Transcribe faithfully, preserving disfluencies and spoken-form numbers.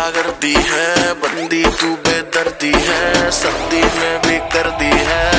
क्या कर दी है बंदी तू बेदर्दी है, सर्दी में भी कर दी है